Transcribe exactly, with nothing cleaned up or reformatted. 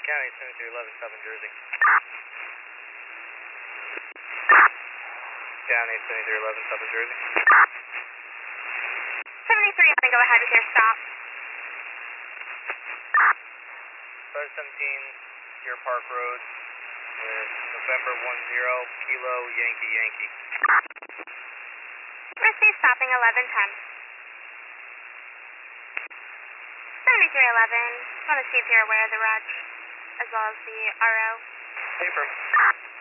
County seventy-three eleven, Southern Jersey. County seventy-three eleven, Southern Jersey. seventy-three, I'm going to go ahead with your stop. five seventeen, Deer Park Road, with November one zero, Kilo, Yankee, Yankee. Receive stopping eleven ten. seventy-three eleven, want to see if you're aware of the reg, as well as the R O. Paper.